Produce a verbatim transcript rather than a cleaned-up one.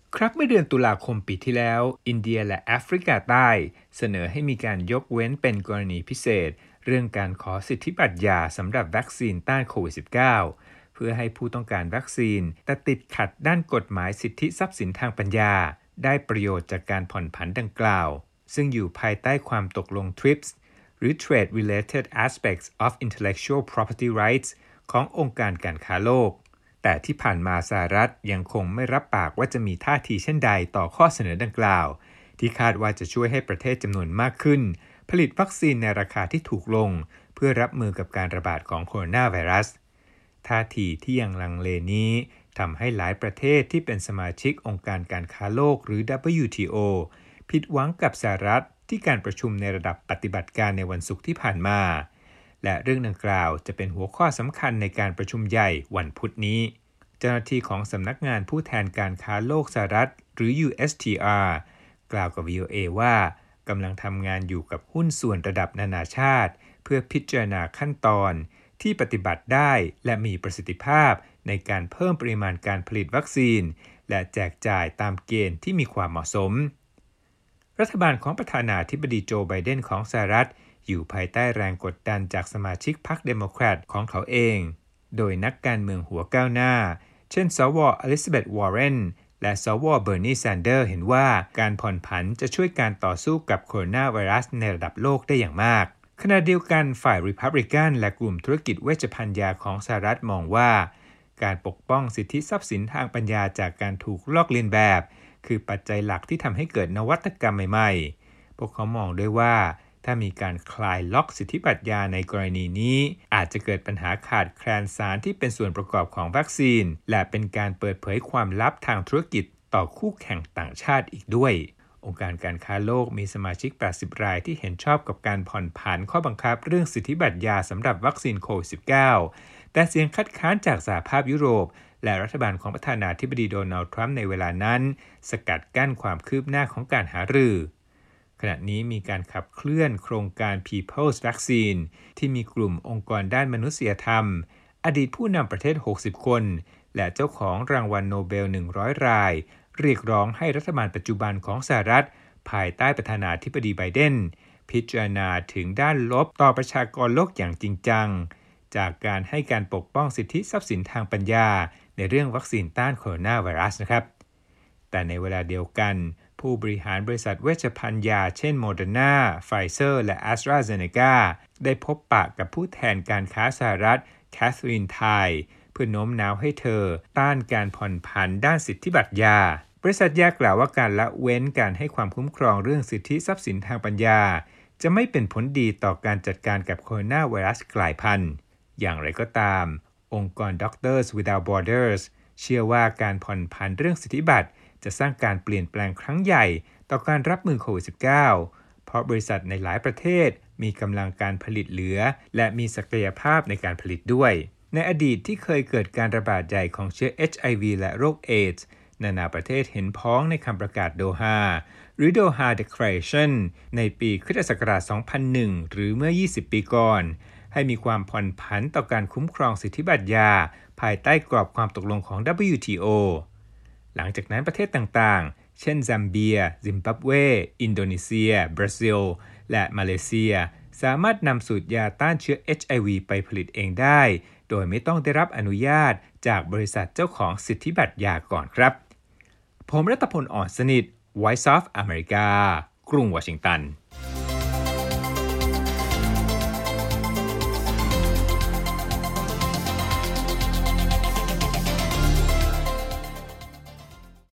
ครับเมื่อเดือนตุลาคมปีที่แล้วอินเดียและแอฟริกาใต้เสนอให้มีการยกเว้นเป็นกรณีพิเศษเรื่องการขอสิทธิบัตรยาสำหรับวัคซีนต้านโควิด สิบเก้า เพื่อให้ผู้ต้องการวัคซีนแต่ติดขัดด้านกฎหมายสิทธิทรัพย์สินทางปัญญาได้ประโยชน์จากการผ่อนผันดังกล่าวซึ่งอยู่ภายใต้ความตกลง ทริปส์ หรือ Trade Related Aspects of Intellectual Property Rights ขององค์การการค้าโลกแต่ที่ผ่านมาสหรัฐยังคงไม่รับปากว่าจะมีท่าทีเช่นใดต่อข้อเสนอดังกล่าวที่คาดว่าจะช่วยให้ประเทศจำนวนมากขึ้นผลิตวัคซีนในราคาที่ถูกลงเพื่อรับมือกับการระบาดของโคโรนาไวรัสท่าทีที่ยังลังเลนี้ทำให้หลายประเทศที่เป็นสมาชิกองค์การการค้าโลกหรือ ดับเบิลยู ที โอ ผิดหวังกับสหรัฐที่การประชุมในระดับปฏิบัติการในวันศุกร์ที่ผ่านมาและเรื่องดังกล่าวจะเป็นหัวข้อสำคัญในการประชุมใหญ่วันพุธนี้เจ้าหน้าที่ของสำนักงานผู้แทนการค้าโลกสหรัฐหรือ ยู เอส ที อาร์ กล่าวกับ วี โอ เอ ว่ากำลังทำงานอยู่กับหุ้นส่วนระดับนานาชาติเพื่อพิจารณาขั้นตอนที่ปฏิบัติได้และมีประสิทธิภาพในการเพิ่มปริมาณการผลิตวัคซีนและแจกจ่ายตามเกณฑ์ที่มีความเหมาะสมรัฐบาลของประธานาธิบดีโจไบเดนของสหรัฐอยู่ภายใต้แรงกดดันจากสมาชิกพรรคเดโมแครตของเขาเองโดยนักการเมืองหัวก้าวหน้าเช่นสวอลิซาเบธวอร์เรนและสวเบอร์นีแซนเดอร์เห็นว่าการผ่อนผันจะช่วยการต่อสู้กับโคโรนาไวรัสในระดับโลกได้อย่างมากขณะเดียวกันฝ่ายริพับลิกันและกลุ่มธุรกิจเวชภัณฑ์ยาของสหรัฐมองว่าการปกป้องสิทธิทรัพย์สินทางปัญญาจากการถูกลอกเลียนแบบคือปัจจัยหลักที่ทำให้เกิดนวัตกรรมใหม่ๆพวกเขามองด้วยว่าถ้ามีการคลายล็อกสิทธิบัตรยาในกรณีนี้อาจจะเกิดปัญหาขาดแคลนสารที่เป็นส่วนประกอบของวัคซีนและเป็นการเปิดเผยความลับทางธุรกิจต่อคู่แข่งต่างชาติอีกด้วยองค์การการค้าโลกมีสมาชิกแปดสิบรายที่เห็นชอบกับการผ่อนผันข้อบังคับเรื่องสิทธิบัตรยาสำหรับวัคซีนโควิด สิบเก้า แต่เสียงคัดค้านจากสหภาพยุโรปและรัฐบาลของประธานาธิบดีโดนัลด์ทรัมป์ในเวลานั้นสกัดกั้นความคืบหน้าของการหารือขณะนี้มีการขับเคลื่อนโครงการ People's Vaccine ที่มีกลุ่มองค์กรด้านมนุษยธรรมอดีตผู้นำประเทศหกสิบคนและเจ้าของรางวัลโนเบลหนึ่งร้อยรายเรียกร้องให้รัฐบาลปัจจุบันของสหรัฐภายใต้ประธานาธิบดีไบเดนพิจารณาถึงด้านลบต่อประชากรโลกอย่างจริงจังจากการให้การปกป้องสิทธิทรัพย์สินทางปัญญาในเรื่องวัคซีนต้านโคโรนาไวรัสนะครับแต่ในเวลาเดียวกันผู้บริหารบริษัทเวชภัณฑ์ยาเช่นโมเดอร์นาไฟเซอร์และแอสตราเซเนกาได้พบปะกับผู้แทนการค้าสหรัฐแคทเธอรีนไทเพื่อโน้มน้าวให้เธอต้านการผ่อนผันด้านสิทธิบัตรยาบริษัทยากล่าวว่าการละเว้นการให้ความคุ้มครองเรื่องสิทธิทรัพย์สินทางปัญญาจะไม่เป็นผลดีต่อการจัดการกับโคโรนาไวรัสกลายพันธุ์อย่างไรก็ตามองค์กร Doctors Without Borders เชื่อว่าการผ่อนผันเรื่องสิทธิบัตรจะสร้างการเปลี่ยนแปลงครั้งใหญ่ต่อการรับมือโควิด สิบเก้า เพราะบริษัทในหลายประเทศมีกำลังการผลิตเหลือและมีศักยภาพในการผลิตด้วยในอดีตที่เคยเกิดการระบาดใหญ่ของเชื้อ เอช ไอ วี และโรคเอดส์นานาประเทศเห็นพ้องในคำประกาศโดฮาหรือ Doha Declaration ในปีคริสตศักราช สองพันหนึ่ง หรือเมื่อ ยี่สิบ ปีก่อนให้มีความผ่อนผันต่อการคุ้มครองสิทธิบัตรยาภายใต้กรอบความตกลงของ ดับเบิลยู ที โอ หลังจากนั้นประเทศต่างๆเช่นซัมเบียซิมบับเวอินโดนีเซียบราซิลและมาเลเซียสามารถนำสูตรยาต้านเชื้อ เอช ไอ วี ไปผลิตเองได้โดยไม่ต้องได้รับอนุญาตจากบริษัทเจ้าของสิทธิบัตรยาก่อนครับผมรัตพล อ่อนสนิท Voice of America กรุงวอชิงตัน